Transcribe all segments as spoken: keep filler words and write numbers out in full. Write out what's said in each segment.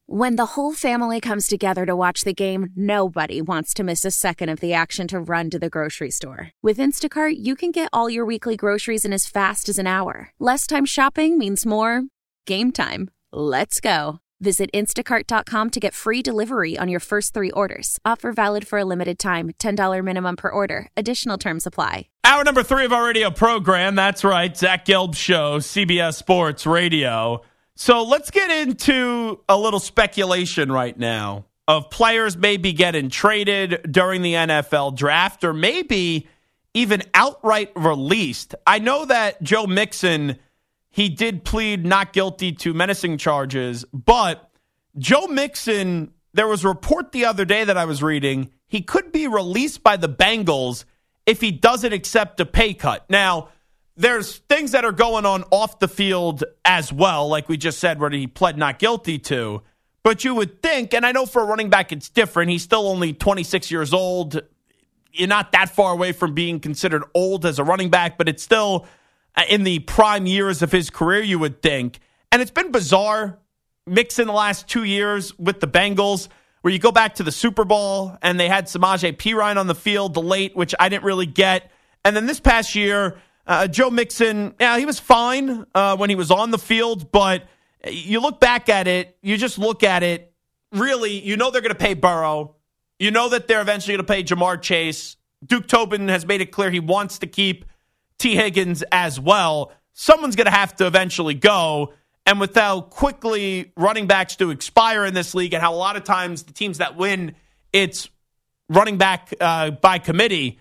When the whole family comes together to watch the game, nobody wants to miss a second of the action to run to the grocery store. With Instacart, you can get all your weekly groceries in as fast as an hour. Less time shopping means more game time. Let's go. Visit instacart dot com to get free delivery on your first three orders. Offer valid for a limited time. ten dollars minimum per order. Additional terms apply. Hour number three of our radio program. That's right. Zach Gelb Show, C B S Sports Radio. So let's get into a little speculation right now of players maybe getting traded during the N F L draft or maybe even outright released. I know that Joe Mixon, he did plead not guilty to menacing charges, but Joe Mixon, there was a report the other day that I was reading, he could be released by the Bengals if he doesn't accept a pay cut. Now, there's things that are going on off the field as well, like we just said, where he pled not guilty to. But you would think, and I know for a running back it's different, he's still only twenty-six years old. You're not that far away from being considered old as a running back, but it's still in the prime years of his career, you would think. And it's been bizarre, Mixon the last two years with the Bengals, where you go back to the Super Bowl, and they had Samaje Perine on the field, the late, which I didn't really get. And then this past year, Uh, Joe Mixon, yeah, he was fine uh, when he was on the field, but you look back at it, you just look at it, really, you know they're going to pay Burrow. You know that they're eventually going to pay Jamar Chase. Duke Tobin has made it clear he wants to keep T. Higgins as well. Someone's going to have to eventually go, and with how quickly running backs do expire in this league and how a lot of times the teams that win, it's running back uh, by committee,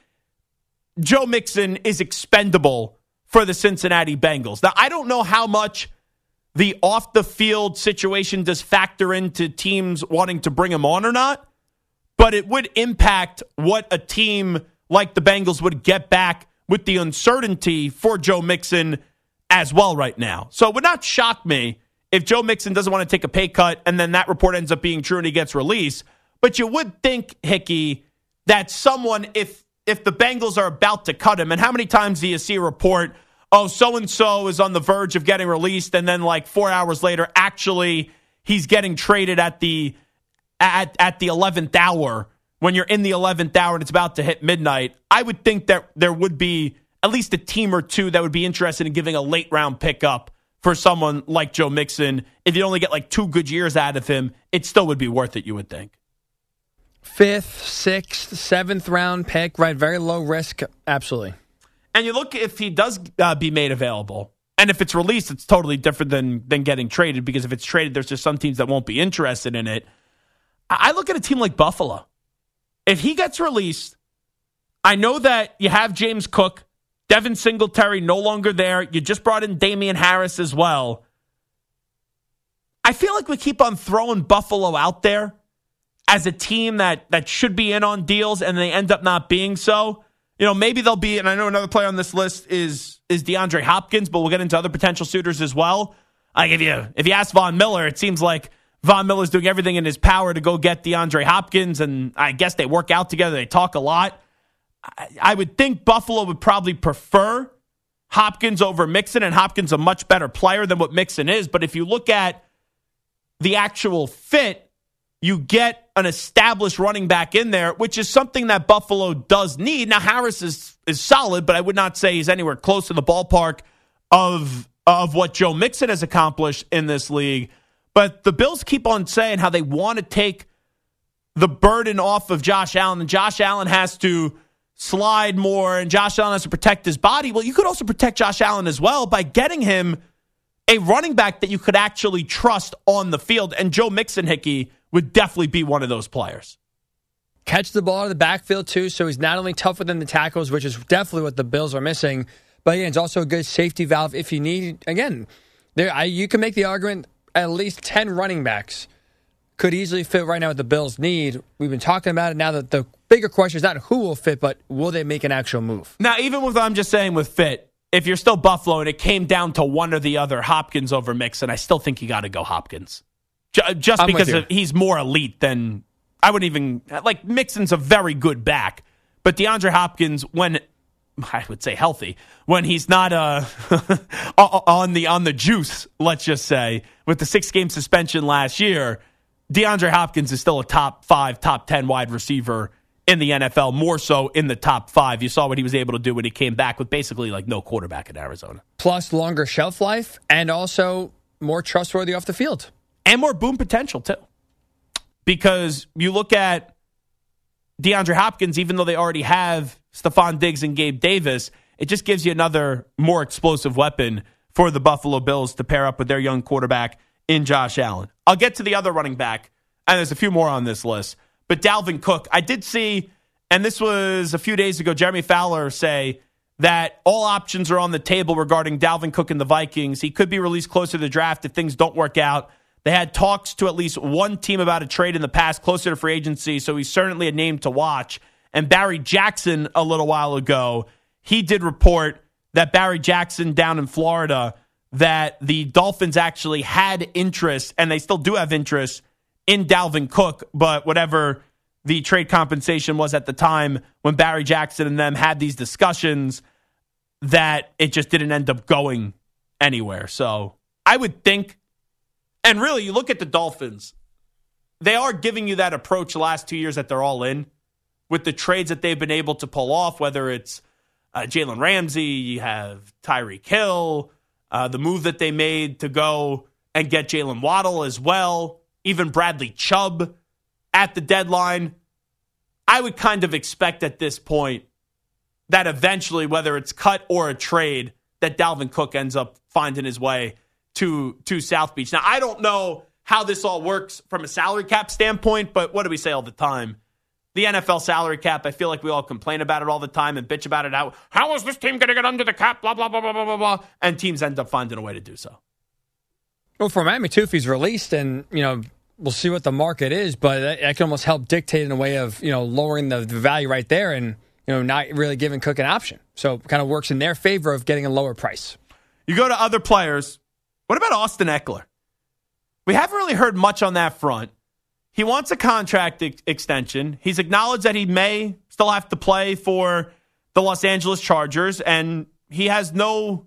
Joe Mixon is expendable for the Cincinnati Bengals. Now, I don't know how much the off-the-field situation does factor into teams wanting to bring him on or not, but it would impact what a team like the Bengals would get back with the uncertainty for Joe Mixon as well right now. So it would not shock me if Joe Mixon doesn't want to take a pay cut and then that report ends up being true and he gets released. But you would think, Hickey, that someone, if if the Bengals are about to cut him, and how many times do you see a report, oh, so-and-so is on the verge of getting released, and then like four hours later, actually, he's getting traded at the at, at the eleventh hour when you're in the eleventh hour and it's about to hit midnight. I would think that there would be at least a team or two that would be interested in giving a late-round pickup for someone like Joe Mixon. If you only get like two good years out of him, it still would be worth it, you would think. Fifth, sixth, seventh round pick, right? Very low risk. Absolutely. And you look, if he does uh, be made available, and if it's released, it's totally different than than getting traded, because if it's traded, there's just some teams that won't be interested in it. I look at a team like Buffalo. If he gets released, I know that you have James Cook, Devin Singletary no longer there. You just brought in Damian Harris as well. I feel like we keep on throwing Buffalo out there as a team that, that should be in on deals, and they end up not being so. You know, maybe they'll be, and I know another player on this list is is DeAndre Hopkins, but we'll get into other potential suitors as well. Like if you if you ask Von Miller, it seems like Von Miller's doing everything in his power to go get DeAndre Hopkins, and I guess they work out together. They talk a lot. I, I would think Buffalo would probably prefer Hopkins over Mixon, and Hopkins a much better player than what Mixon is. But if you look at the actual fit, you get an established running back in there, which is something that Buffalo does need. Now, Harris is is solid, but I would not say he's anywhere close to the ballpark of, of what Joe Mixon has accomplished in this league. But the Bills keep on saying how they want to take the burden off of Josh Allen, and Josh Allen has to slide more, and Josh Allen has to protect his body. Well, you could also protect Josh Allen as well by getting him a running back that you could actually trust on the field. And Joe Mixon, Hickey, would definitely be one of those players. Catch the ball in the backfield, too, so he's not only tougher than the tackles, which is definitely what the Bills are missing, but again, it's also a good safety valve if you need. Again, there I, you can make the argument at least ten running backs could easily fit right now what the Bills need. We've been talking about it now. That the bigger question is not who will fit, but will they make an actual move? Now, even with what I'm just saying with fit, if you're still Buffalo and it came down to one or the other, Hopkins over Mixon, I still think you got to go Hopkins. Just I'm because of, he's more elite than, I wouldn't even, like Mixon's a very good back, but DeAndre Hopkins, when, I would say healthy, when he's not uh, on the on the juice, let's just say, with the six-game suspension last year, DeAndre Hopkins is still a top five, top ten wide receiver in the N F L, more so in the top five. You saw what he was able to do when he came back with basically like no quarterback in Arizona. Plus longer shelf life and also more trustworthy off the field. And more boom potential, too. Because you look at DeAndre Hopkins, even though they already have Stephon Diggs and Gabe Davis, it just gives you another more explosive weapon for the Buffalo Bills to pair up with their young quarterback in Josh Allen. I'll get to the other running back, and there's a few more on this list. But Dalvin Cook, I did see, and this was a few days ago, Jeremy Fowler say that all options are on the table regarding Dalvin Cook and the Vikings. He could be released closer to the draft if things don't work out. They had talks to at least one team about a trade in the past closer to free agency, so he's certainly a name to watch. And Barry Jackson, a little while ago, he did report that Barry Jackson down in Florida, that the Dolphins actually had interest, and they still do have interest, in Dalvin Cook, but whatever the trade compensation was at the time when Barry Jackson and them had these discussions, that it just didn't end up going anywhere. So I would think, and really, you look at the Dolphins, they are giving you that approach the last two years that they're all in with the trades that they've been able to pull off, whether it's uh, Jalen Ramsey, you have Tyreek Hill, uh, the move that they made to go and get Jalen Waddle as well, even Bradley Chubb at the deadline. I would kind of expect at this point that eventually, whether it's cut or a trade, that Dalvin Cook ends up finding his way to, to South Beach. Now, I don't know how this all works from a salary cap standpoint, but what do we say all the time? The N F L salary cap, I feel like we all complain about it all the time and bitch about it. How, how is this team going to get under the cap? Blah, blah, blah, blah, blah, blah, blah. And teams end up finding a way to do so. Well, for Miami, too, if he's released, and, you know, we'll see what the market is, but that, that can almost help dictate in a way of, you know, lowering the, the value right there and, you know, not really giving Cook an option. So it kind of works in their favor of getting a lower price. You go to other players. What about Austin Eckler? We haven't really heard much on that front. He wants a contract ex- extension. He's acknowledged that he may still have to play for the Los Angeles Chargers, and he has no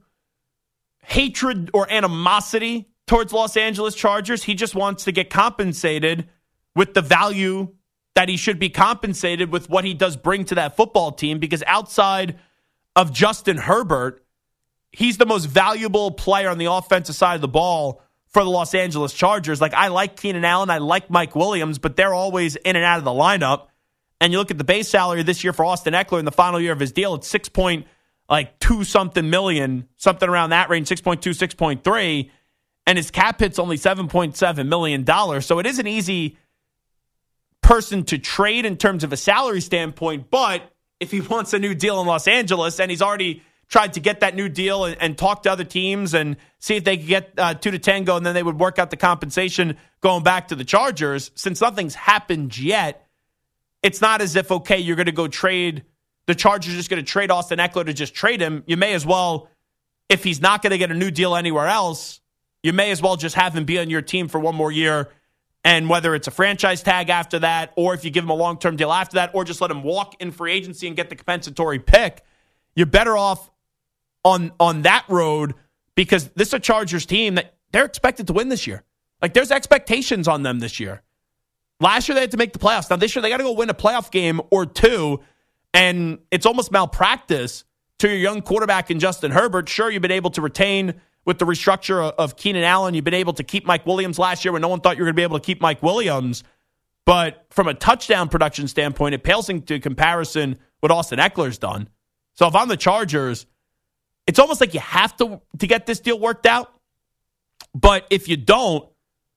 hatred or animosity towards Los Angeles Chargers. He just wants to get compensated with the value that he should be compensated with what he does bring to that football team, because outside of Justin Herbert, he's the most valuable player on the offensive side of the ball for the Los Angeles Chargers. Like, I like Keenan Allen, I like Mike Williams, but they're always in and out of the lineup. And you look at the base salary this year for Austin Eckler in the final year of his deal, it's six point like two something million, something around that range, six point two, six point three, and his cap hit's only seven point seven million dollars. So it is an easy person to trade in terms of a salary standpoint, but if he wants a new deal in Los Angeles, and he's already tried to get that new deal and, and talk to other teams and see if they could get uh, two to tango, and then they would work out the compensation going back to the Chargers. Since nothing's happened yet, it's not as if, okay, you're going to go trade, the Chargers are just going to trade Austin Eckler to just trade him. You may as well, if he's not going to get a new deal anywhere else, you may as well just have him be on your team for one more year. And whether it's a franchise tag after that, or if you give him a long-term deal after that, or just let him walk in free agency and get the compensatory pick, you're better off on on that road, because this is a Chargers team that they're expected to win this year. Like, there's expectations on them this year. Last year they had to make the playoffs. Now this year they got to go win a playoff game or two, and it's almost malpractice to your young quarterback in Justin Herbert. Sure, you've been able to retain with the restructure of Keenan Allen. You've been able to keep Mike Williams last year when no one thought you were going to be able to keep Mike Williams. But from a touchdown production standpoint, it pales into comparison what Austin Eckler's done. So if I'm the Chargers, it's almost like you have to to get this deal worked out. But if you don't,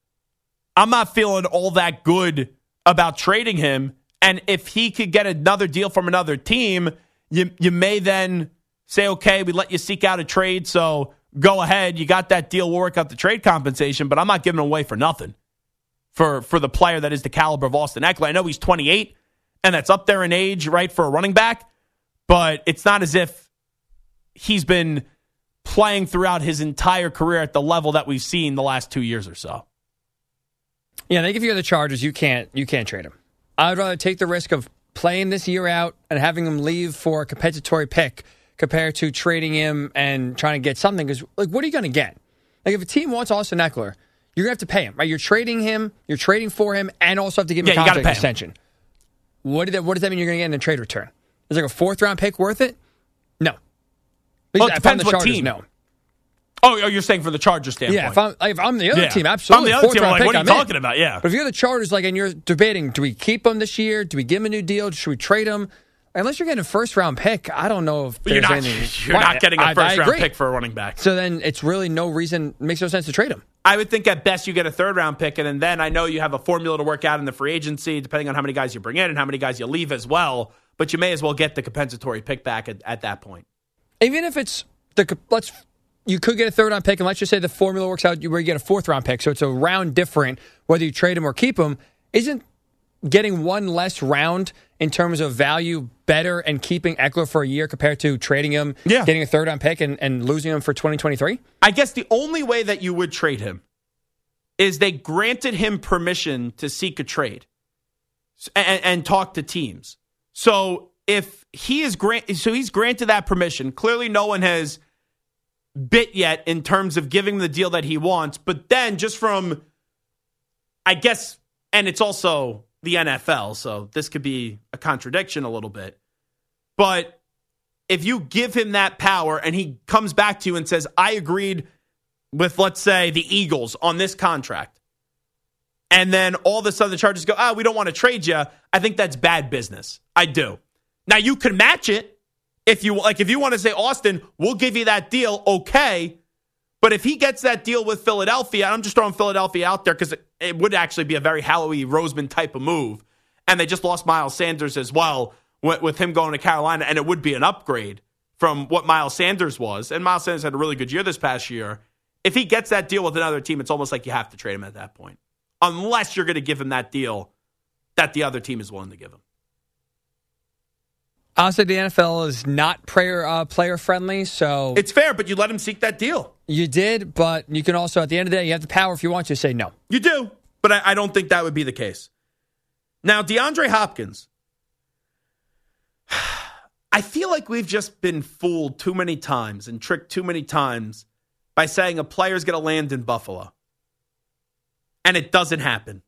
I'm not feeling all that good about trading him. And if he could get another deal from another team, you you may then say, okay, we let you seek out a trade, so go ahead. You got that deal. We'll work out the trade compensation, but I'm not giving him away for nothing for, for the player that is the caliber of Austin Eckler. I know he's twenty-eight, and that's up there in age, right, for a running back, but it's not as if he's been playing throughout his entire career at the level that we've seen the last two years or so. Yeah, I think if you're the Chargers, you can't you can't trade him. I'd rather take the risk of playing this year out and having him leave for a compensatory pick compared to trading him and trying to get something. Because, like, what are you going to get? Like, if a team wants Austin Eckler, you're going to have to pay him, right? You're trading him, you're trading for him, and also have to give him yeah, a contract pay extension. Him. What, did that, what does that mean you're going to get in a trade return? Is like a fourth round pick worth it? No. Well, it depends the what Chargers, team. No. Oh, you're saying for the Chargers standpoint? Yeah, if I'm, if I'm the other yeah. team, absolutely. If I'm the other fourth team, I'm like, pick, what are you I'm talking in. about? Yeah. But if you're the Chargers, like, and you're debating, do we keep him this year? Do we give him a new deal? Should we trade him? Unless you're getting a first round pick, I don't know if But you're there's not, anything. you're not getting a I, first I round agree. pick for a running back. So then it's really no reason, it makes no sense to trade him. I would think at best you get a third round pick, and then I know you have a formula to work out in the free agency, depending on how many guys you bring in and how many guys you leave as well. But you may as well get the compensatory pick back at, at that point. Even if it's the let's, you could get a third round pick, and let's just say the formula works out where you get a fourth round pick, so it's a round different whether you trade him or keep him. Isn't getting one less round in terms of value better and keeping Eckler for a year compared to trading him, yeah. getting a third round pick and, and losing him for twenty twenty-three? I guess the only way that you would trade him is they granted him permission to seek a trade and, and talk to teams. So if he is grant, so he's granted that permission. Clearly, no one has bit yet in terms of giving him the deal that he wants. But then, just from, I guess, and it's also the N F L, so this could be a contradiction a little bit. But if you give him that power and he comes back to you and says, I agreed with, let's say, the Eagles on this contract, and then all of a sudden the Chargers go, ah, we don't want to trade you, I think that's bad business. I do. Now, you can match it if you like. If you want to say, Austin, we'll give you that deal, okay. But if he gets that deal with Philadelphia, I'm just throwing Philadelphia out there because it, it would actually be a very Howie Roseman type of move. And they just lost Miles Sanders as well with, with him going to Carolina, and it would be an upgrade from what Miles Sanders was. And Miles Sanders had a really good year this past year. If he gets that deal with another team, it's almost like you have to trade him at that point, unless you're going to give him that deal that the other team is willing to give him. Honestly, the N F L is not player uh, player friendly, so it's fair. But you let him seek that deal. You did, but you can also, at the end of the day, you have the power if you want to say no. You do, but I, I don't think that would be the case. Now, DeAndre Hopkins, I feel like we've just been fooled too many times and tricked too many times by saying a player's going to land in Buffalo, and it doesn't happen.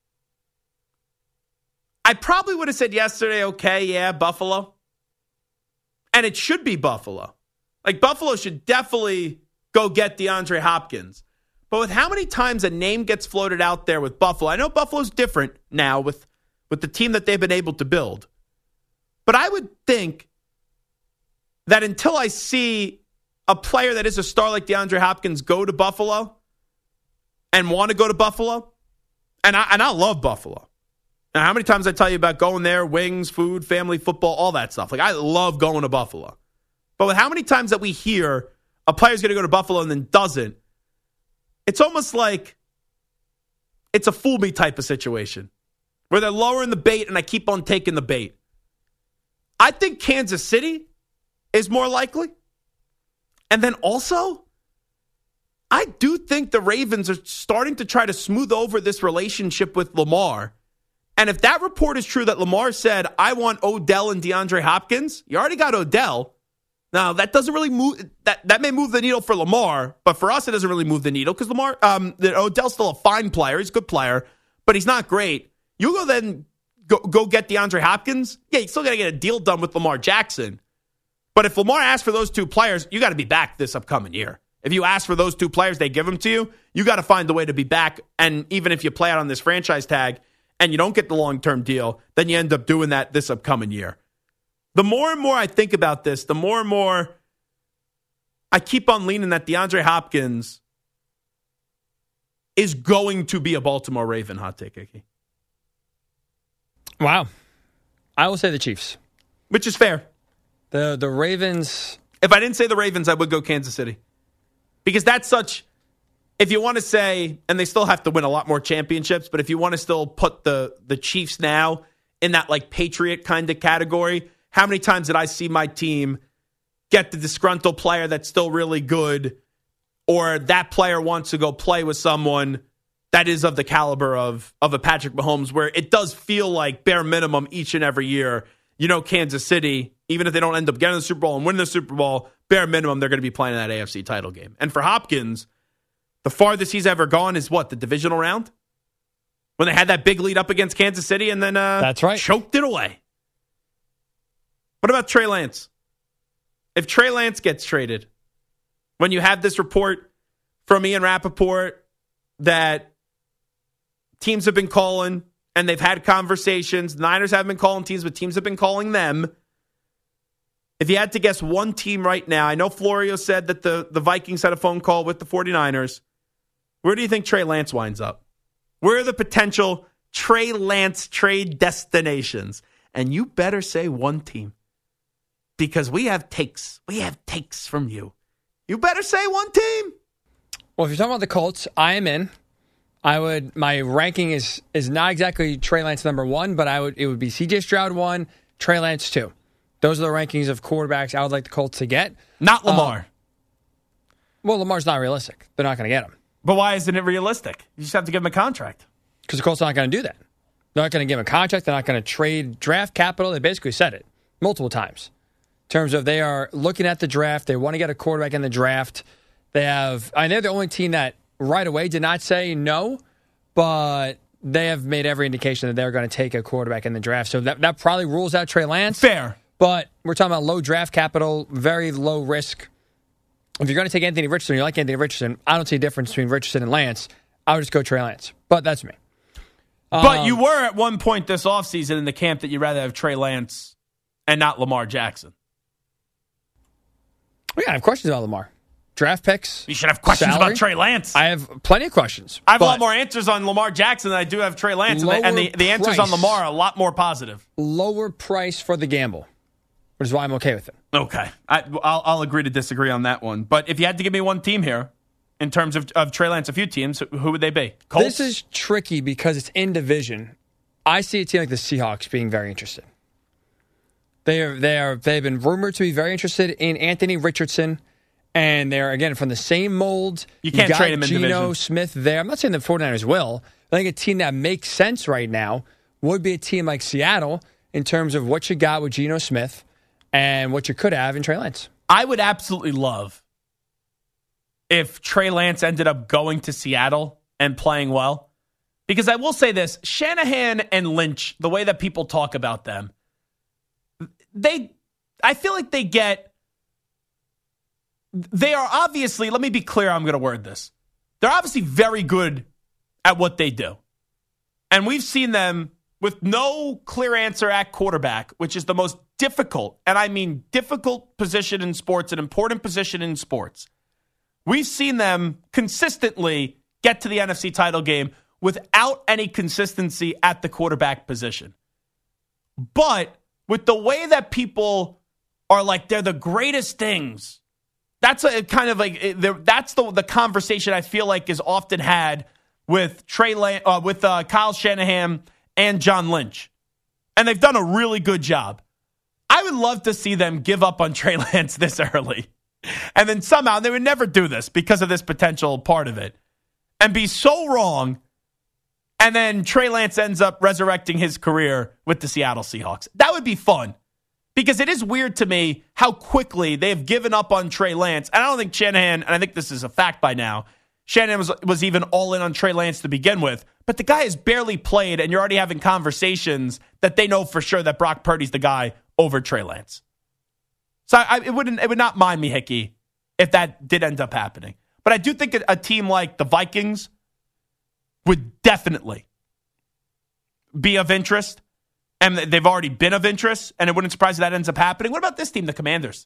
I probably would have said yesterday, okay, yeah, Buffalo. And it should be Buffalo. Like, Buffalo should definitely go get DeAndre Hopkins. But with how many times a name gets floated out there with Buffalo, I know Buffalo's different now with, with the team that they've been able to build. But I would think that until I see a player that is a star like DeAndre Hopkins go to Buffalo and want to go to Buffalo, and I, and I love Buffalo. Now, how many times I tell you about going there, wings, food, family, football, all that stuff. Like, I love going to Buffalo. But with how many times that we hear a player's going to go to Buffalo and then doesn't, it's almost like it's a fool me type of situation where they're lowering the bait and I keep on taking the bait. I think Kansas City is more likely. And then also, I do think the Ravens are starting to try to smooth over this relationship with Lamar. And if that report is true that Lamar said, I want Odell and DeAndre Hopkins, you already got Odell. Now, that doesn't really move, that, that may move the needle for Lamar, but for us, it doesn't really move the needle because Lamar, um, Odell's still a fine player. He's a good player, but he's not great. You go then go, go get DeAndre Hopkins. Yeah, you still got to get a deal done with Lamar Jackson. But if Lamar asks for those two players, you got to be back this upcoming year. If you ask for those two players, they give them to you, you got to find a way to be back. And even if you play out on this franchise tag, and you don't get the long-term deal, then you end up doing that this upcoming year. The more and more I think about this, the more and more I keep on leaning that DeAndre Hopkins is going to be a Baltimore Raven. Hot take, Icky. Wow. I will say the Chiefs. Which is fair. The the Ravens. If I didn't say the Ravens, I would go Kansas City. Because that's such... If you want to say, and they still have to win a lot more championships, but if you want to still put the, the Chiefs now in that like Patriot kind of category, how many times did I see my team get the disgruntled player that's still really good, or that player wants to go play with someone that is of the caliber of, of a Patrick Mahomes, where it does feel like bare minimum each and every year, you know, Kansas City, even if they don't end up getting the Super Bowl and winning the Super Bowl, bare minimum, they're going to be playing in that A F C title game. And for Hopkins, The farthest he's ever gone is what, the divisional round? When they had that big lead up against Kansas City and then uh, That's right. choked it away. What about Trey Lance? If Trey Lance gets traded, when you have this report from Ian Rappaport that teams have been calling and they've had conversations, Niners haven't been calling teams, but teams have been calling them. If you had to guess one team right now, I know Florio said that the, the Vikings had a phone call with the 49ers. Where do you think Trey Lance winds up? Where are the potential Trey Lance trade destinations? And you better say one team. Because we have takes. We have takes from you. You better say one team. Well, if you're talking about the Colts, I am in. I would. My ranking is is not exactly Trey Lance number one, but I would. It would be C J Stroud one, Trey Lance two. Those are the rankings of quarterbacks I would like the Colts to get. Not Lamar. Um, well, Lamar's not realistic. They're not going to get him. But why isn't it realistic? You just have to give him a contract. Because the Colts are not going to do that. They're not going to give him a contract. They're not going to trade draft capital. They basically said it multiple times. In terms of they are looking at the draft. They want to get a quarterback in the draft. They have, I mean, they're the only team that right away did not say no, but they have made every indication that they're going to take a quarterback in the draft. So that, that probably rules out Trey Lance. Fair. But we're talking about low draft capital, very low risk. If you're going to take Anthony Richardson, you like Anthony Richardson, I don't see a difference between Richardson and Lance. I would just go Trey Lance. But that's me. But um, you were at one point this offseason in the camp that you'd rather have Trey Lance and not Lamar Jackson. Yeah, I have questions about Lamar. Draft picks. You should have questions salary. about Trey Lance. I have plenty of questions. I have a lot more answers on Lamar Jackson than I do have Trey Lance. And the, and the, the answers on Lamar are a lot more positive. Lower price for the gamble, which is why I'm okay with it. Okay. I, I'll, I'll agree to disagree on that one. But if you had to give me one team here, in terms of, of Trey Lance, a few teams, who would they be? Colts? This is tricky because it's in division. I see a team like the Seahawks being very interested. They are they are they've been rumored to be very interested in Anthony Richardson, and they're again from the same mold. You can't got trade him in Geno division. Smith there. I'm not saying the 49ers will. I think a team that makes sense right now would be a team like Seattle in terms of what you got with Geno Smith and what you could have in Trey Lance. I would absolutely love if Trey Lance ended up going to Seattle and playing well. Because I will say this, Shanahan and Lynch, the way that people talk about them, they, I feel like they get, they are obviously, let me be clear how I'm going to word this. They're obviously very good at what they do. And we've seen them with no clear answer at quarterback, which is the most difficult, and I mean difficult position in sports, an important position in sports. We've seen them consistently get to the N F C title game without any consistency at the quarterback position. But with the way that people are like, they're the greatest things, that's a kind of like, that's the, the conversation I feel like is often had with Trey, uh, with uh, Kyle Shanahan and John Lynch. And they've done a really good job. I would love to see them give up on Trey Lance this early. And then somehow, they would never do this because of this potential part of it, and be so wrong. And then Trey Lance ends up resurrecting his career with the Seattle Seahawks. That would be fun. Because it is weird to me how quickly they have given up on Trey Lance. And I don't think Shanahan, and I think this is a fact by now, Shanahan was, was even all in on Trey Lance to begin with. But the guy has barely played, and you're already having conversations that they know for sure that Brock Purdy's the guy over Trey Lance. So I, it wouldn't, it would not mind me, Hickey, if that did end up happening. But I do think a, a team like the Vikings would definitely be of interest. And they've already been of interest, and it wouldn't surprise me that ends up happening. What about this team, the Commanders?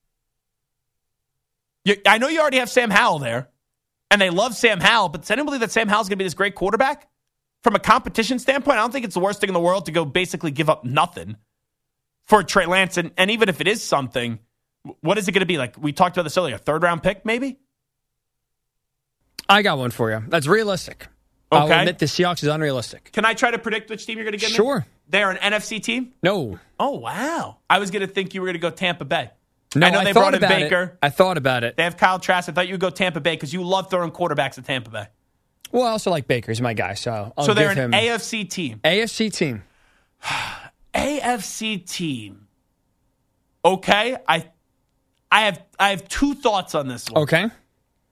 You, I know you already have Sam Howell there, and they love Sam Howell, but does anyone believe that Sam Howell's going to be this great quarterback? From a competition standpoint, I don't think it's the worst thing in the world to go basically give up nothing for Trey Lance. And, and even if it is something, what is it going to be? Like we talked about this earlier, a third-round pick maybe? I got one for you. That's realistic. Okay. I'll admit the Seahawks is unrealistic. Can I try to predict which team you're going to give me? Sure. They're an N F C team? No. Oh, wow. I was going to think you were going to go Tampa Bay. No, I know I they thought brought in about Baker. It. I thought about it. They have Kyle Trask. I thought you would go Tampa Bay because you love throwing quarterbacks at Tampa Bay. Well, I also like Baker. He's my guy. So I'll So they're give an him A F C team. A F C team. A F C team. Okay. I I have I have two thoughts on this one. Okay.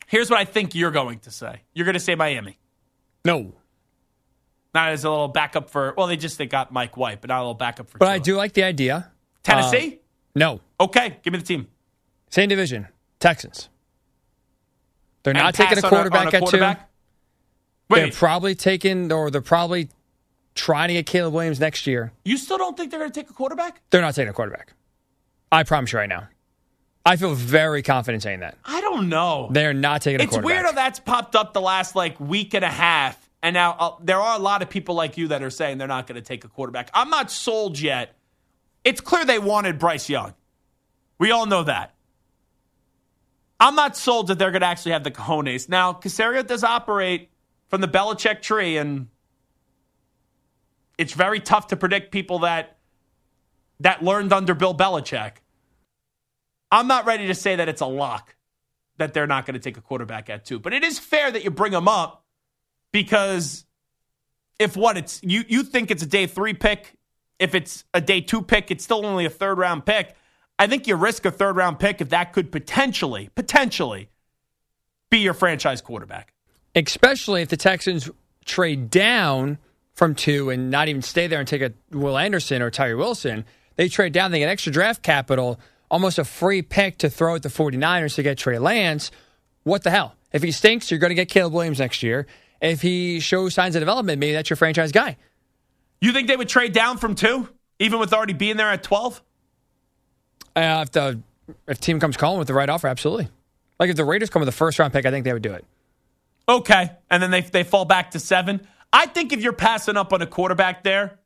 Here's what I think you're going to say. You're going to say Miami. No. Not as a little backup for, well, they just they got Mike White, but not a little backup for But Tua. I do like the idea. Tennessee? Uh, no. Okay, give me the team. Same division. Texans. They're And not taking a pass quarterback, on a, on a quarterback? at two. Wait, They're probably taking, or they're probably trying to get Caleb Williams next year. you still don't think they're going to take a quarterback? They're not taking a quarterback. I promise you right now. I feel very confident saying that. I don't know. They're not taking a It's quarterback. weird how that's popped up the last like week and a half. And now uh, there are a lot of people like you that are saying they're not going to take a quarterback. I'm not sold yet. It's clear they wanted Bryce Young. We all know that. I'm not sold that they're going to actually have the cojones. Now, Caserio does operate from the Belichick tree, and it's very tough to predict people that that learned under Bill Belichick. I'm not ready to say that it's a lock that they're not going to take a quarterback at two. But it is fair that you bring them up because if what, it's you, you think it's a day three pick. If it's a day two pick, it's still only a third round pick. I think you risk a third round pick if that could potentially, potentially be your franchise quarterback. Especially if the Texans trade down from two and not even stay there and take a Will Anderson or Tyree Wilson. They trade down, they get extra draft capital, almost a free pick to throw at the 49ers to get Trey Lance. What the hell? If he stinks, you're going to get Caleb Williams next year. If he shows signs of development, maybe that's your franchise guy. You think they would trade down from two, even with already being there at twelve? Uh, if the if team comes calling with the right offer, absolutely. Like if the Raiders come with a first round pick, I think they would do it. Okay, and then they they fall back to seven. I think if you're passing up on a quarterback there,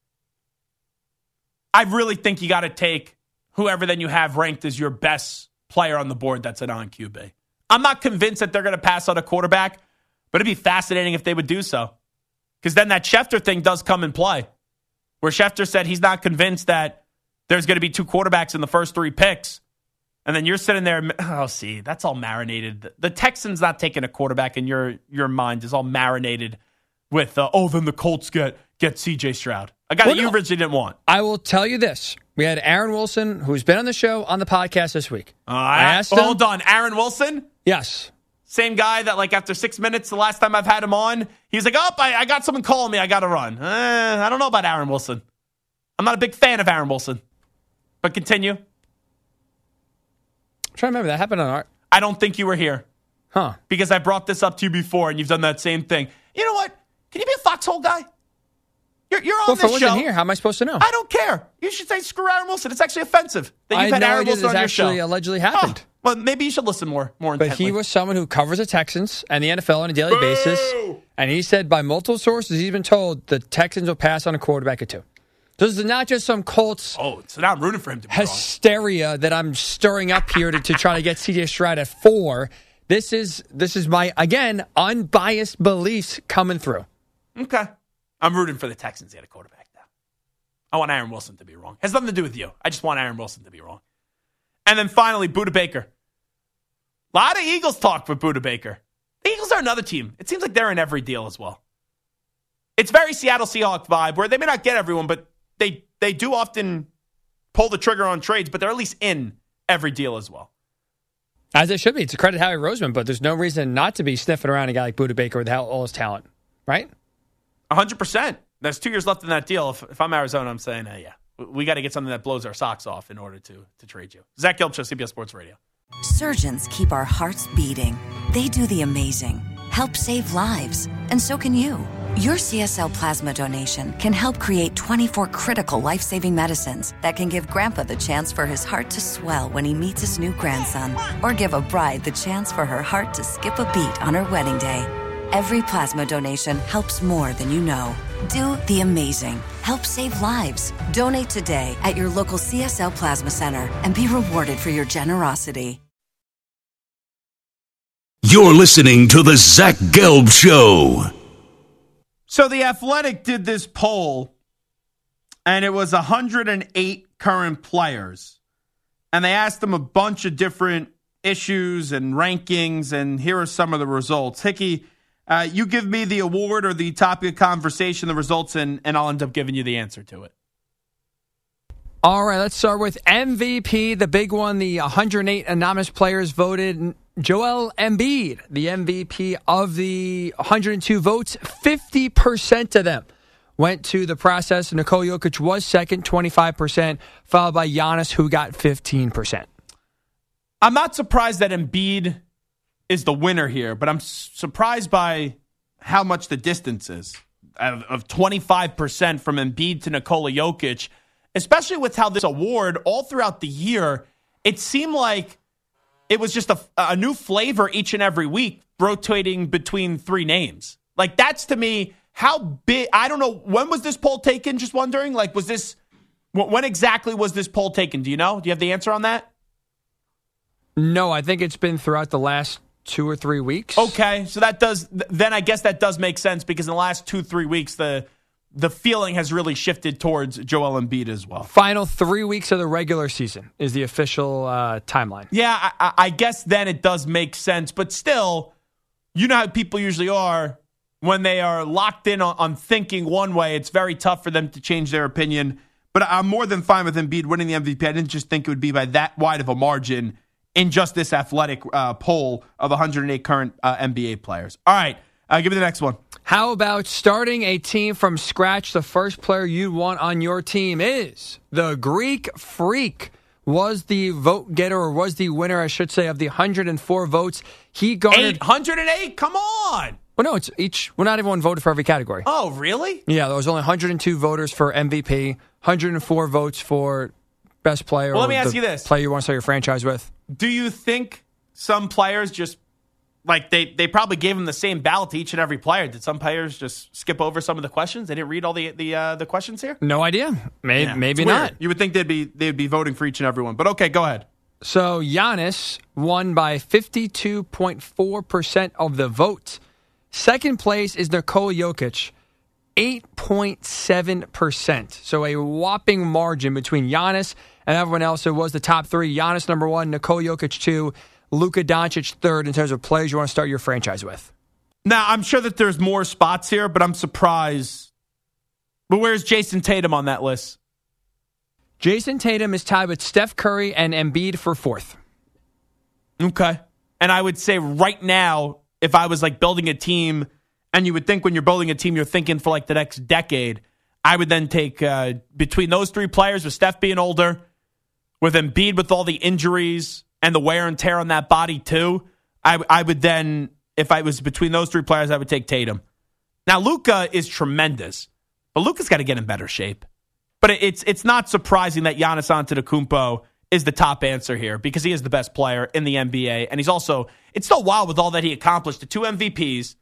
I really think you got to take whoever then you have ranked as your best player on the board that's an on-Q B. I'm not convinced that they're going to pass on a quarterback, but it'd be fascinating if they would do so. Because then that Schefter thing does come in play, where Schefter said he's not convinced that there's going to be two quarterbacks in the first three picks. And then you're sitting there, oh, see, that's all marinated. The Texans not taking a quarterback in your your mind is all marinated with, uh, oh, then the Colts get get C J Stroud. A guy well, that you no. originally didn't want. I will tell you this. We had Aaron Wilson, who's been on the show, on the podcast this week. Uh, I asked oh, him. Hold on. Aaron Wilson? Yes. Same guy that, like, after six minutes, the last time I've had him on, he's like, oh, I, I got someone calling me. I got to run. Uh, I don't know about Aaron Wilson. I'm not a big fan of Aaron Wilson. But continue. I'm trying to remember. That happened on our... I don't think you were here. Huh. Because I brought this up to you before, and you've done that same thing. You know what? Can you be a foxhole guy? You're, you're on well, if I this wasn't show. here, how am I supposed to know? I don't care. You should say screw Aaron Wilson. It's actually offensive that I you've had had no Aaron idea Wilson this on your actually show. allegedly happened. Oh, well, maybe you should listen more, more But intently. he was someone who covers the Texans and the N F L on a daily Boo! basis. And he said by multiple sources, he's been told the Texans will pass on a quarterback at two. So this is not just some Colts Oh, so now I'm rooting for him to be wrong. hysteria that I'm stirring up here to, to try to get C J Stroud at four. This is this is my, again, unbiased beliefs coming through. Okay. I'm rooting for the Texans to get a quarterback now. I want Aaron Wilson to be wrong. Has nothing to do with you. I just want Aaron Wilson to be wrong. And then finally, Budda Baker. A lot of Eagles talk with Budda Baker. The Eagles are another team. It seems like they're in every deal as well. It's very Seattle Seahawks vibe where they may not get everyone, but they they do often pull the trigger on trades, but they're at least in every deal as well. As it should be. It's a credit to Howie Roseman, but there's no reason not to be sniffing around a guy like Budda Baker with all his talent, right? one hundred percent. There's two years left in that deal. If, if I'm Arizona, I'm saying, uh, yeah, we, we got to get something that blows our socks off in order to, to trade you. Zach Gelb Show, C B S Sports Radio. Surgeons keep our hearts beating. They do the amazing, help save lives, and so can you. Your C S L plasma donation can help create twenty-four critical life-saving medicines that can give Grandpa the chance for his heart to swell when he meets his new grandson, or give a bride the chance for her heart to skip a beat on her wedding day. Every plasma donation helps more than you know. Do the amazing. Help save lives. Donate today at your local C S L Plasma Center and be rewarded for your generosity. You're listening to The Zach Gelb Show. So The Athletic did this poll, and it was one hundred eight current players. And they asked them a bunch of different issues and rankings, and here are some of the results. Hickey, uh, you give me the award or the topic of conversation, the results, and, and I'll end up giving you the answer to it. All right, let's start with M V P, the big one. The one hundred eight anonymous players voted. Joel Embiid, the M V P of the one hundred two votes, fifty percent of them went to the process. Nikola Jokic was second, twenty-five percent, followed by Giannis, who got fifteen percent. I'm not surprised that Embiid is the winner here, but I'm surprised by how much the distance is of, of twenty-five percent from Embiid to Nikola Jokic, especially with how this award all throughout the year, it seemed like it was just a, a new flavor each and every week, rotating between three names. Like, that's to me, how big, I don't know, when was this poll taken? Just wondering, like, was this, when exactly was this poll taken? Do you know? Do you have the answer on that? No, I think it's been throughout the last two or three weeks. Okay, so that does, then I guess that does make sense, because in the last two, three weeks, the the feeling has really shifted towards Joel Embiid as well. Final three weeks of the regular season is the official uh, timeline. Yeah, I, I guess then it does make sense, but still, you know how people usually are when they are locked in on, on thinking one way. It's very tough for them to change their opinion, but I'm more than fine with Embiid winning the M V P. I didn't just think it would be by that wide of a margin in just this athletic uh, poll of one hundred eight current uh, N B A players. All right, uh, give me the next one. How about starting a team from scratch? The first player you'd want on your team is the Greek Freak. Was the vote getter, or was the winner, I should say, of the one hundred four votes. He garnered eight hundred eight? Come on! Well, no, it's each. Well, not everyone voted for every category. Oh, really? Yeah, there was only one hundred two voters for M V P, one hundred four votes for best player. Well, let me or ask the you this. Player you want to start your franchise with. Do you think some players just, like, they, they probably gave them the same ballot to each and every player? Did some players just skip over some of the questions? They didn't read all the the uh, the questions here? No idea. Maybe, Yeah, maybe it's weird. not. You would think they'd be they'd be voting for each and every one. But okay, go ahead. So Giannis won by fifty-two point four percent of the vote. Second place is Nikola Jokic, eight point seven percent. So a whopping margin between Giannis and everyone else. It was the top three. Giannis number one, Nikola Jokic two, Luka Doncic third in terms of players you want to start your franchise with. Now, I'm sure that there's more spots here, but I'm surprised. But where's Jason Tatum on that list? Jason Tatum is tied with Steph Curry and Embiid for fourth. Okay. And I would say right now, if I was like building a team, and you would think when you're building a team, you're thinking for like the next decade, I would then take uh, between those three players, with Steph being older, with Embiid with all the injuries and the wear and tear on that body too, I, I would then, if I was between those three players, I would take Tatum. Now, Luka is tremendous, but Luka's got to get in better shape. But it's it's not surprising that Giannis Antetokounmpo is the top answer here, because he is the best player in the N B A. And he's also, it's so wild with all that he accomplished, the two M V Ps,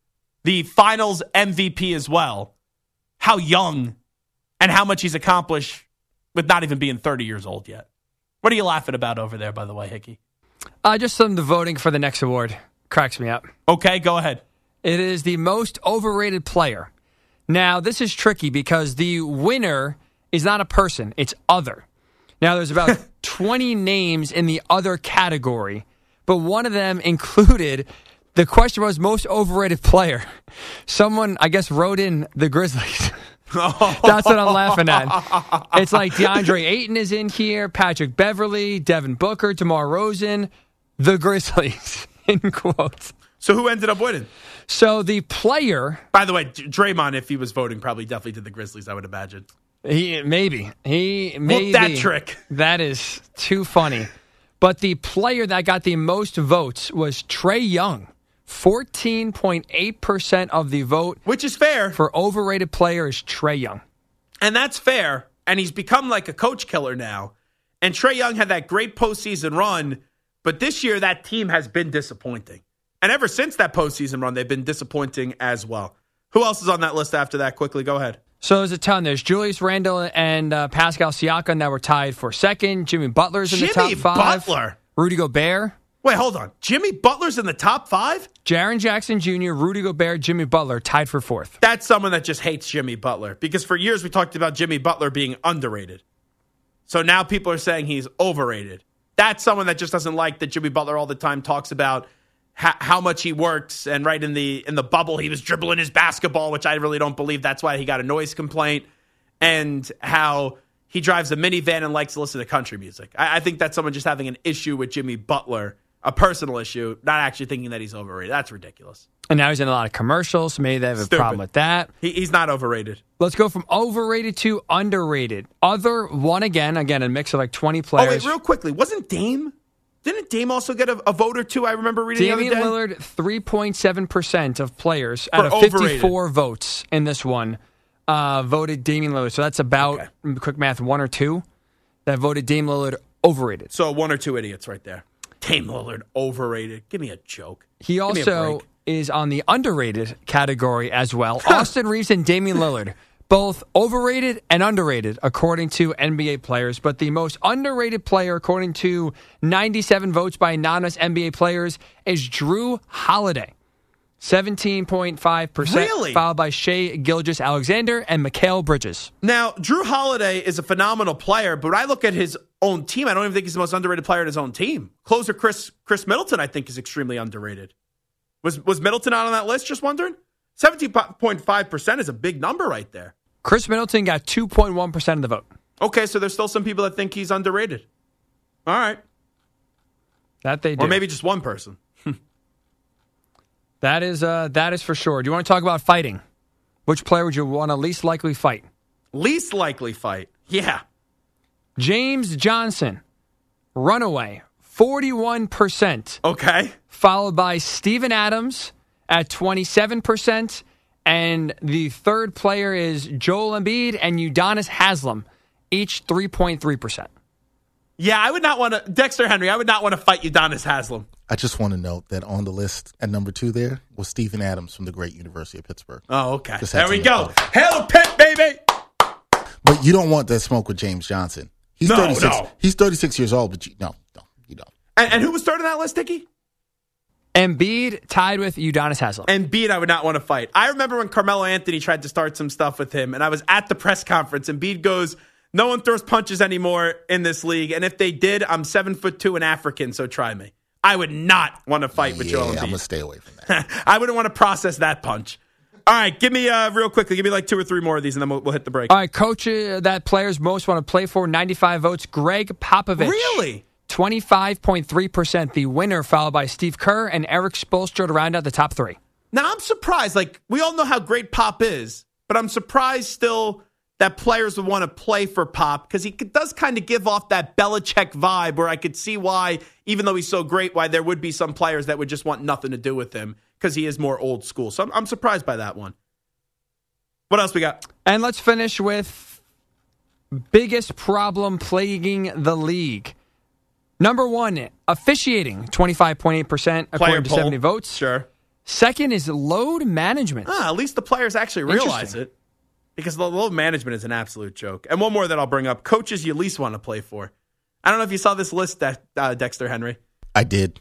the finals M V P as well, how young and how much he's accomplished with not even being thirty years old yet. What are you laughing about over there, by the way, Hickey? Uh, just some of the voting for the next award. Cracks me up. Okay, go ahead. It is the most overrated player. Now, this is tricky because the winner is not a person, it's other. Now, there's about twenty names in the other category, but one of them included, the question was most overrated player. Someone, I guess, wrote in the Grizzlies. That's what I'm laughing at. It's like DeAndre Ayton is in here, Patrick Beverly, Devin Booker, DeMar Rosen, the Grizzlies, in quotes. So who ended up winning? So the player... By the way, Draymond, if he was voting, probably definitely did the Grizzlies, I would imagine. He Maybe. He maybe. Look that trick. That is too funny. But the player that got the most votes was Trae Young. fourteen point eight percent of the vote. Which is fair. For overrated player is Trae Young. And that's fair. And he's become like a coach killer now. And Trae Young had that great postseason run. But this year, that team has been disappointing. And ever since that postseason run, they've been disappointing as well. Who else is on that list after that? Quickly, go ahead. So there's a ton. There's Julius Randle and uh, Pascal Siakam that were tied for second. Jimmy Butler's in Jimmy the top five. Butler. Rudy Gobert. Wait, hold on. Jimmy Butler's in the top five? Jaren Jackson Junior, Rudy Gobert, Jimmy Butler tied for fourth. That's someone that just hates Jimmy Butler. Because for years we talked about Jimmy Butler being underrated. So now people are saying he's overrated. That's someone that just doesn't like that Jimmy Butler all the time talks about how, how much he works. And right in the in the bubble, he was dribbling his basketball, which I really don't believe. That's why he got a noise complaint. And how he drives a minivan and likes to listen to country music. I, I think that's someone just having an issue with Jimmy Butler a personal issue, not actually thinking that he's overrated. That's ridiculous. And now he's in a lot of commercials, so maybe they have a Stupid. problem with that. He, he's not overrated. Let's go from overrated to underrated. Other one again, again, a mix of like twenty Oh, players. wait, real quickly. Wasn't Dame? Didn't Dame also get a, a vote or two? I remember reading Damian the other day. Lillard, three point seven percent of players For out of overrated. fifty-four votes in this one uh, voted Damian Lillard. So that's about, Okay. quick math, one or two that voted Dame Lillard overrated. So one or two idiots right there. Dame Lillard, overrated. Give me a joke. He Give me a also break. is on the underrated category as well. Austin Reeves and Damian Lillard, both overrated and underrated according to N B A players. But the most underrated player, according to ninety-seven votes by anonymous N B A players, is Drew Holiday. seventeen point five percent, Really? followed by Shai Gilgeous-Alexander and Mikal Bridges. Now, Drew Holiday is a phenomenal player, but when I look at his own team, I don't even think he's the most underrated player in his own team. Closer Chris Chris Middleton, I think, is extremely underrated. Was was Middleton not on that list? Just wondering. seventeen point five percent is a big number right there. Chris Middleton got two point one percent of the vote. Okay, so there's still some people that think he's underrated. All right. That they do. Or maybe just one person. That is, uh, that is for sure. Do you want to talk about fighting? Which player would you want to least likely fight? Least likely fight. Yeah. James Johnson, runaway, forty-one percent. Okay. Followed by Steven Adams at twenty-seven percent. And the third player is Joel Embiid and Udonis Haslem, each three point three percent. Yeah, I would not want to, Dexter Henry, I would not want to fight Udonis Haslem. I just want to note that on the list at number two there was Stephen Adams from the great University of Pittsburgh. Oh, okay. Just had There we to go. note that. Hail Pitt, baby. But you don't want that smoke with James Johnson. He's No, thirty-six. no. He's thirty-six years old, but you, no, no, you don't. And, and who was third on that list, Dickie? Embiid tied with Udonis Haslem. Embiid, I would not want to fight. I remember when Carmelo Anthony tried to start some stuff with him, and I was at the press conference. Embiid goes, "No one throws punches anymore in this league, and if they did, I'm seven foot two and African, so try me." I would not want to fight with Yeah, Joel I'm Embiid. gonna stay away from that. I wouldn't want to process that punch. All right, give me uh, real quickly. Give me like two or three more of these, and then we'll, we'll hit the break. All right, coach uh, that players most want to play for, ninety-five votes, Greg Popovich. Really? twenty-five point three percent, the winner, followed by Steve Kerr and Eric Spoelstra to round out the top three. Now, I'm surprised. Like, we all know how great Pop is, but I'm surprised still that players would want to play for Pop because he does kind of give off that Belichick vibe where I could see why, even though he's so great, why there would be some players that would just want nothing to do with him because he is more old school. So I'm, I'm surprised by that one. What else we got? And let's finish with biggest problem plaguing the league. Number one, officiating, twenty-five point eight percent according Player to poll. seventy votes. Sure. Second is load management. Ah, at least the players actually realize Interesting. it because the load management is an absolute joke. And one more that I'll bring up. Coaches you least want to play for. I don't know if you saw this list, De- uh, Dexter Henry. I did.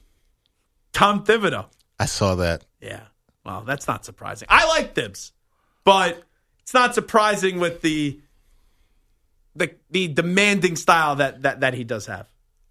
Tom Thibodeau. I saw that. Yeah. Well, that's not surprising. I like Thibs, but it's not surprising with the the the demanding style that that, that he does have.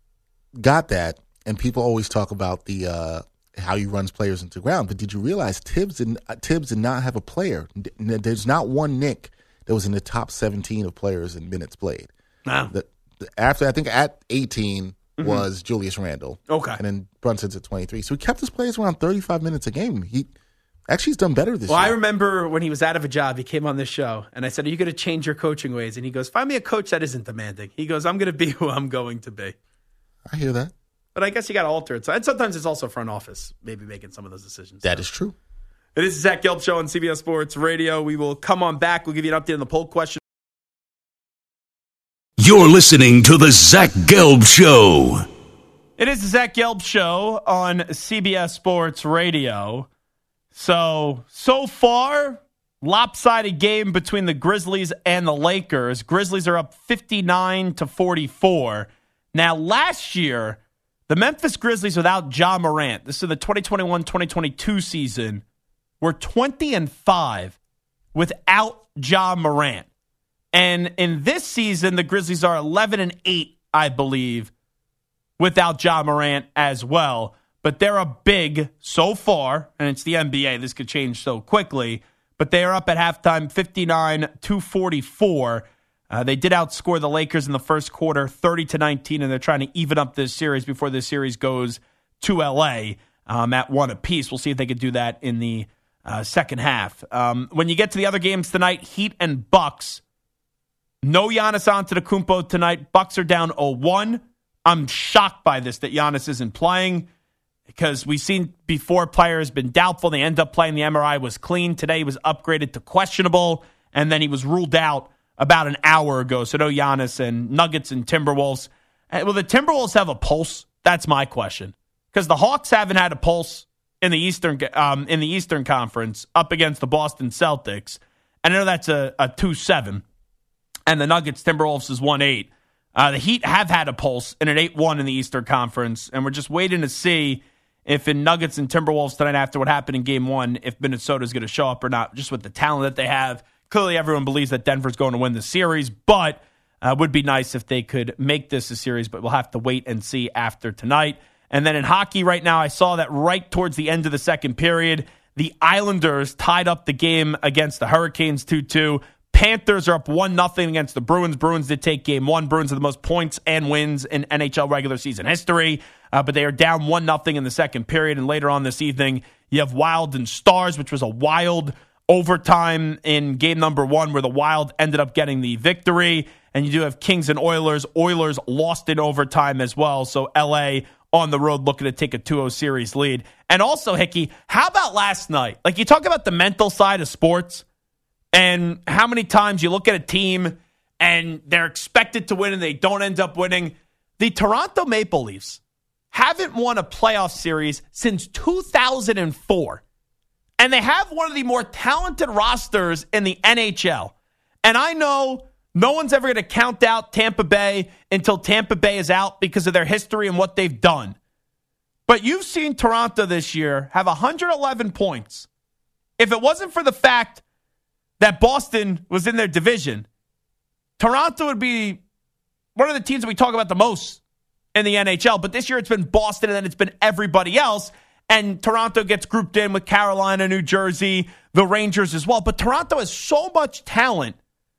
Got that. And people always talk about the uh, how he runs players into the ground. But did you realize Tibbs did, uh, Tibbs did not have a player? There's not one Knick that was in the top seventeen of players in minutes played. Wow. The, the, after I think at eighteen was Julius Randle. Okay. And then Brunson's at twenty-three. So he kept his players around thirty-five minutes a game. He actually he's done better this Well, I year. remember when he was out of a job, he came on this show, and I said, "Are you going to change your coaching ways?" And he goes, "Find me a coach that isn't demanding." He goes, "I'm going to be who I'm going to be." I hear that. But I guess you got to alter it. So, and sometimes it's also front office maybe making some of those decisions. That is true. It is the Zach Gelb Show on C B S Sports Radio. We will come on back. We'll give you an update on the poll question. You're listening to the Zach Gelb Show. It is the Zach Gelb Show on C B S Sports Radio. So, so far, lopsided game between the Grizzlies and the Lakers. Grizzlies are up fifty-nine to forty-four. Now, last year, the Memphis Grizzlies without Ja Morant, this is the twenty twenty-one twenty twenty-two season, were twenty and five without Ja Morant. And in this season, the Grizzlies are eleven and eight, I believe, without Ja Morant as well. But they're a big, so far, and it's the N B A, this could change so quickly, but they are up at halftime fifty-nine to forty-four. Uh, they did outscore the Lakers in the first quarter thirty to nineteen, and they're trying to even up this series before this series goes to L A um, at one apiece. We'll see if they could do that in the uh, second half. Um, when you get to the other games tonight, Heat and Bucks, no Giannis Antetokounmpo tonight. Bucks are down oh one. I'm shocked by this, that Giannis isn't playing, because we've seen before players been doubtful. They end up playing. The M R I was clean. Today he was upgraded to questionable, and then he was ruled out about an hour ago. So no Giannis. And Nuggets and Timberwolves. Will the Timberwolves have a pulse? That's my question. Because the Hawks haven't had a pulse in the Eastern um, in the Eastern Conference up against the Boston Celtics. And I know that's a, a two seven. And the Nuggets, Timberwolves is one eight. Uh, the Heat have had a pulse in an eight one in the Eastern Conference. And we're just waiting to see if in Nuggets and Timberwolves tonight, after what happened in game one, if Minnesota is going to show up or not, just with the talent that they have. Clearly, everyone believes that Denver's going to win the series, but uh, would be nice if they could make this a series, but we'll have to wait and see after tonight. And then in hockey right now, I saw that right towards the end of the second period, the Islanders tied up the game against the Hurricanes two two. Panthers are up one nothing against the Bruins. Bruins did take game one. Bruins are the most points and wins in N H L regular season history, uh, but they are down one nothing in the second period. And later on this evening, you have Wild and Stars, which was a wild overtime in game number one where the Wild ended up getting the victory. And you do have Kings and Oilers. Oilers lost in overtime as well. So L A on the road looking to take a two oh series lead. And also, Hickey, how about last night? Like, you talk about the mental side of sports and how many times you look at a team and they're expected to win and they don't end up winning. The Toronto Maple Leafs haven't won a playoff series since two thousand four. And they have one of the more talented rosters in the N H L. And I know no one's ever going to count out Tampa Bay until Tampa Bay is out because of their history and what they've done. But you've seen Toronto this year have one hundred eleven points. If it wasn't for the fact that Boston was in their division, Toronto would be one of the teams that we talk about the most in the N H L. But this year it's been Boston and then it's been everybody else. And Toronto gets grouped in with Carolina, New Jersey, the Rangers as well. But Toronto has so much talent.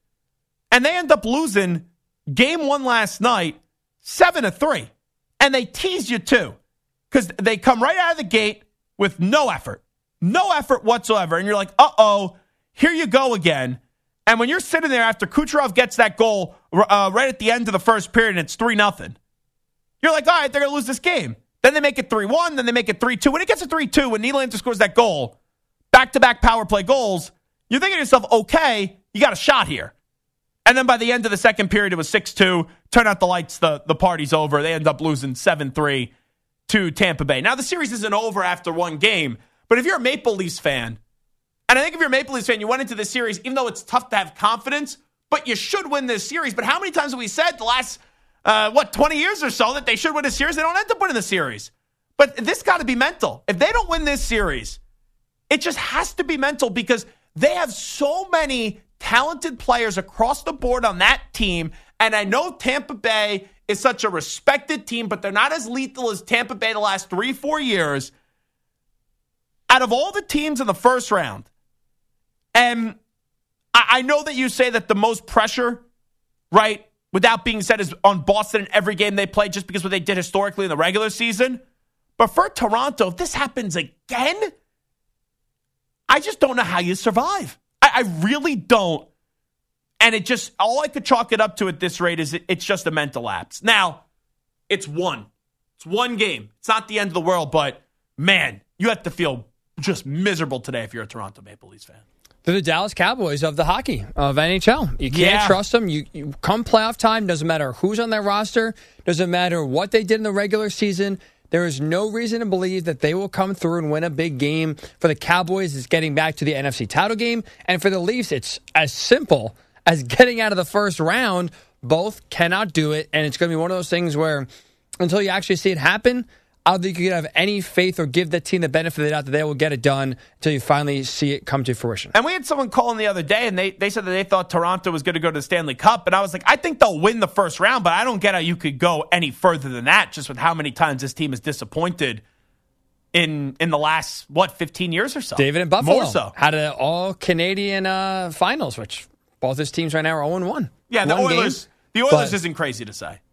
And they end up losing game one last night, seven to three. And they tease you too. Because they come right out of the gate with no effort. No effort whatsoever. And you're like, uh-oh, here you go again. And when you're sitting there after Kucherov gets that goal uh, right at the end of the first period and it's three nothing, you're like, all right, they're going to lose this game. Then they make it three one, then they make it three two. When it gets to three two, when Nylander scores that goal, back-to-back power play goals, you're thinking to yourself, okay, you got a shot here. And then by the end of the second period, it was six two. Turn out the lights, the, the party's over. They end up losing seven three to Tampa Bay. Now, the series isn't over after one game, but if you're a Maple Leafs fan, and I think if you're a Maple Leafs fan, you went into this series, even though it's tough to have confidence, but you should win this series. But how many times have we said the last, uh, what, twenty years or so that they should win a series? They don't end up winning the series. But this got to be mental. If they don't win this series, it just has to be mental because they have so many talented players across the board on that team. And I know Tampa Bay is such a respected team, but they're not as lethal as Tampa Bay the last three, four years. Out of all the teams in the first round, and I, I know that you say that the most pressure, right, without being said, is on Boston in every game they play just because of what they did historically in the regular season. But for Toronto, if this happens again, I just don't know how you survive. I, I really don't. And it just, all I could chalk it up to at this rate is it, it's just a mental lapse. Now, it's one. It's one game. It's not the end of the world, but man, you have to feel just miserable today if you're a Toronto Maple Leafs fan. They're the Dallas Cowboys of the hockey, of N H L. You can't yeah. trust them. You, you come playoff time, doesn't matter who's on their roster, doesn't matter what they did in the regular season. There is no reason to believe that they will come through and win a big game. For the Cowboys, it's getting back to the N F C title game. And for the Leafs, it's as simple as getting out of the first round. Both cannot do it. And it's going to be one of those things where until you actually see it happen, I don't think you can have any faith or give that team the benefit of the doubt that they will get it done until you finally see it come to fruition. And we had someone calling the other day, and they, they said that they thought Toronto was going to go to the Stanley Cup. And I was like, I think they'll win the first round, but I don't get how you could go any further than that, just with how many times this team is disappointed in in the last, what, fifteen years or so. David and Buffalo More so. had an all-Canadian uh, finals, which both his teams right now are oh and one. Yeah, the one Oilers, game, the Oilers but, isn't crazy to say.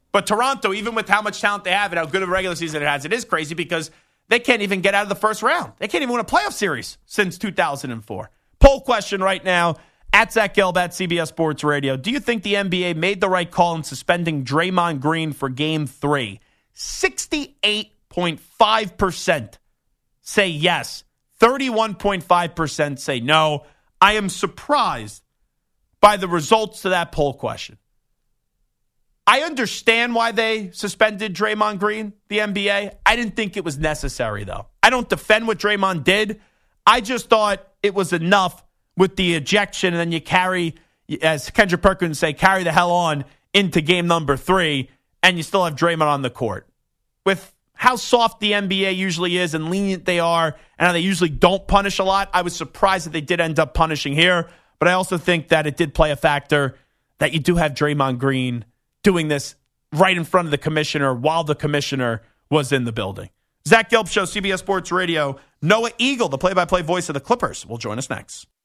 But Toronto, even with how much talent they have and how good of a regular season it has, it is crazy because they can't even get out of the first round. They can't even win a playoff series since two thousand four. Poll question right now, at Zach Gelb at C B S Sports Radio. Do you think the N B A made the right call in suspending Draymond Green for Game three? sixty-eight point five percent say yes. thirty-one point five percent say no. I am surprised by the results to that poll question. I understand why they suspended Draymond Green, the N B A. I didn't think it was necessary, though. I don't defend what Draymond did. I just thought it was enough with the ejection, and then you carry, as Kendrick Perkins say, carry the hell on into game number three, and you still have Draymond on the court. With how soft the N B A usually is and lenient they are, and how they usually don't punish a lot, I was surprised that they did end up punishing here. But I also think that it did play a factor that you do have Draymond Green doing this right in front of the commissioner while the commissioner was in the building. Zach Gelb Show, C B S Sports Radio. Noah Eagle, the play-by-play voice of the Clippers, will join us next.